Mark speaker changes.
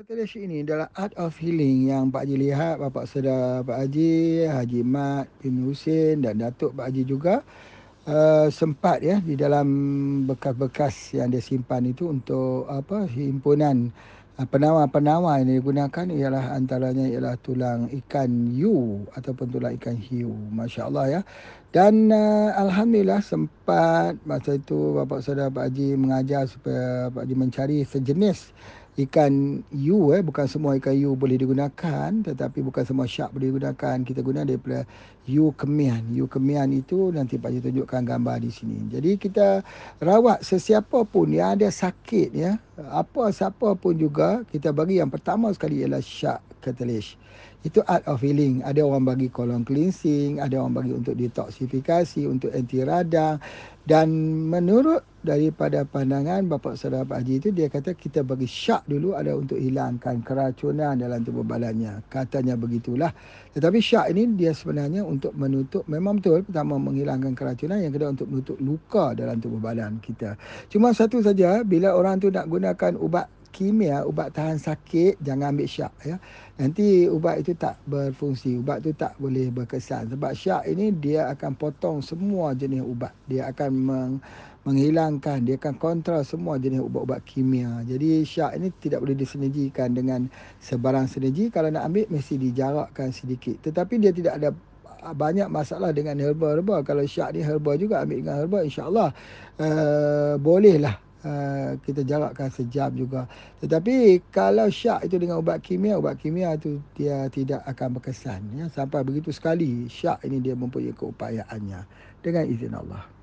Speaker 1: Catalyst ini adalah Art of Healing yang Pak Haji lihat, Bapak Saudara Pak Haji, Haji Mat bin Husin dan Datuk Pak Haji juga sempat ya di dalam bekas-bekas yang dia simpan itu untuk himpunan penawar-penawar yang digunakan ialah antaranya ialah tulang ikan hiu ataupun tulang ikan hiu. Masya-Allah ya. Dan alhamdulillah sempat masa itu Bapak Saudara Pak Haji mengajar supaya Pak Haji mencari sejenis ikan hiu, bukan semua ikan hiu boleh digunakan, tetapi bukan semua syak boleh digunakan. Kita guna daripada hiu kemian. Hiu kemian itu nanti Pak Haji tunjukkan gambar di sini. Jadi kita rawat sesiapa pun yang ada sakit ya, siapa pun juga, kita bagi yang pertama sekali ialah syak catalyst. Itu art of healing. Ada orang bagi colon cleansing, ada orang bagi untuk detoksifikasi, untuk anti radang. Dan menurut daripada pandangan Bapak Saudara Pak Haji itu, dia kata kita bagi syak dulu ada untuk hilangkan keracunan dalam tubuh badannya. Katanya begitulah. Tetapi syak ini dia sebenarnya untuk menutup, memang betul, pertama menghilangkan keracunan, yang kedua untuk menutup luka dalam tubuh badan kita. Cuma satu saja, bila orang tu nak gunakan ubat kimia, ubat tahan sakit, jangan ambil syak ya. Nanti ubat itu tak berfungsi, ubat itu tak boleh berkesan. Sebab syak ini dia akan potong semua jenis ubat. Dia akan menghilangkan, dia akan kontrol semua jenis ubat-ubat kimia. Jadi syak ini tidak boleh disinergikan dengan sebarang sinergi. Kalau nak ambil mesti dijarakkan sedikit. Tetapi dia tidak ada banyak masalah dengan herba-herba. Kalau syak ni herba juga, ambil dengan herba, insya-Allah bolehlah kita jarakkan sejam juga. Tetapi kalau syak itu dengan ubat kimia itu dia tidak akan berkesan ya. Sampai begitu sekali syak ini dia mempunyai keupayaannya dengan izin Allah.